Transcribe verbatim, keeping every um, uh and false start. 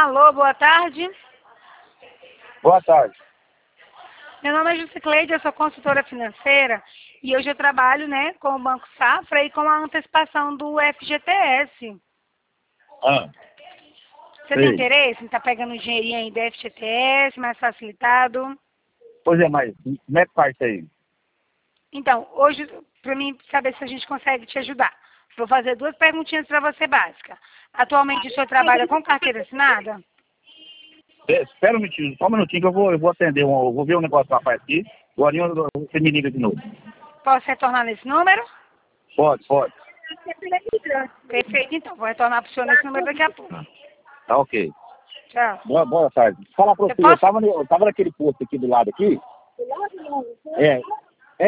Alô, boa tarde. Boa tarde. Meu nome é Jusicleide, eu sou consultora financeira e hoje eu trabalho, né, com o Banco Safra e com a antecipação do F G T S. Ah, Você sei. tem interesse em estar pegando um dinheirinho aí do F G T S, mais facilitado? Pois é, mas como é que faz isso aí? Então, hoje, para mim saber se a gente consegue te ajudar, vou fazer duas perguntinhas para você básicas. Atualmente o senhor trabalha com carteira assinada? É, espera um minutinho, só um minutinho que eu vou, eu vou atender, um, eu vou ver um negócio do rapaz aqui. Agora eu- você me liga de novo. Posso retornar nesse número? Pode, pode. Perfeito, então. Vou retornar para o senhor nesse número daqui a pouco. Tá ok. Tchau. Boa, boa tarde. Falar pra Eu você, eu posso? tava, no- eu tava naquele posto aqui do lado aqui. É,